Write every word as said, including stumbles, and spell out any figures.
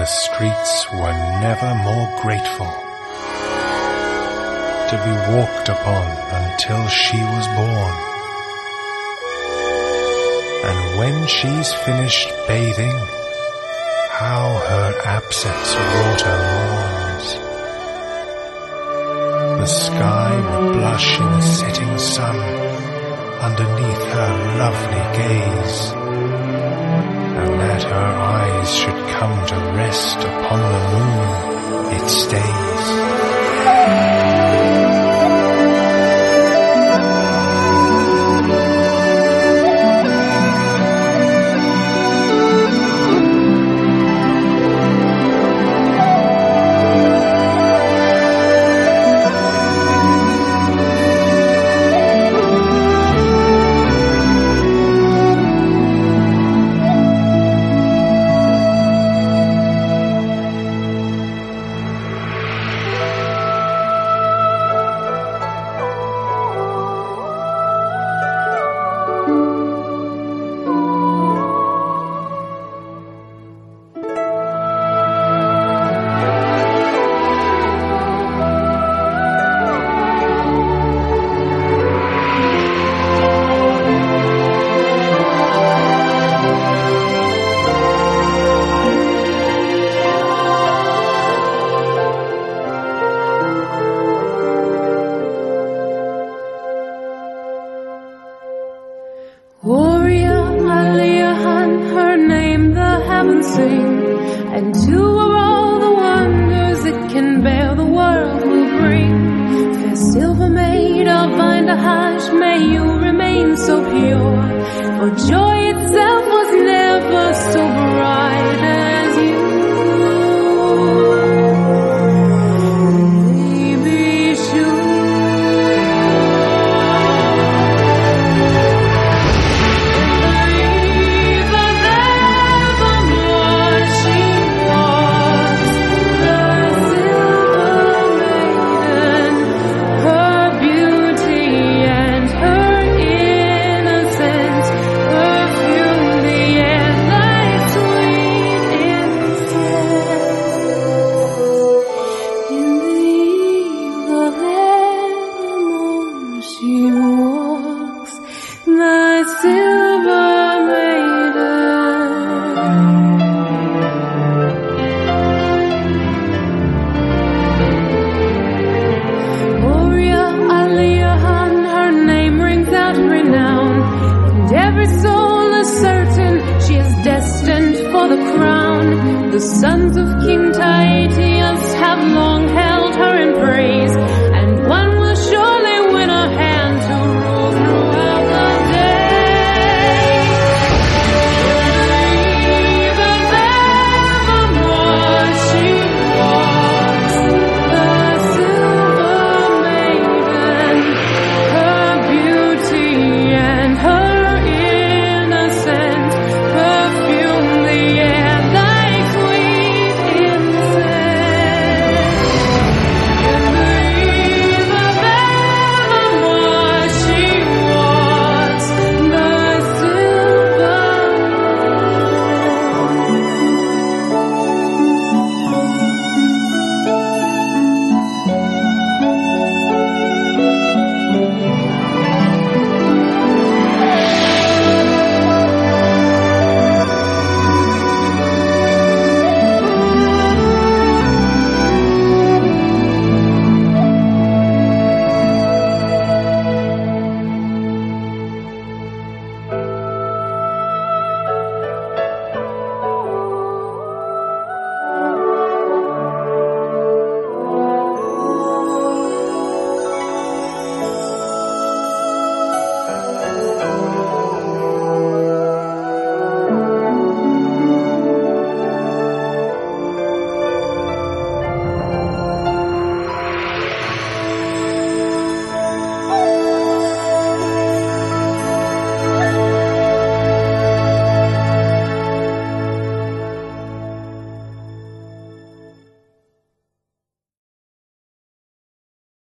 the streets were never more grateful to be walked upon until she was born. And when she's finished bathing, how her absence water mourns. The sky would blush in the setting sun underneath her lovely gaze, and that her eyes should come to rest upon the moon, it stays. Warrior Aliyahan, her name the heavens sing, and to her all the wonders it can bear the world will bring. Fair silver maid of Vindahash, may you remain so pure, for joy itself was never so bright as you. Be sure. The sons of King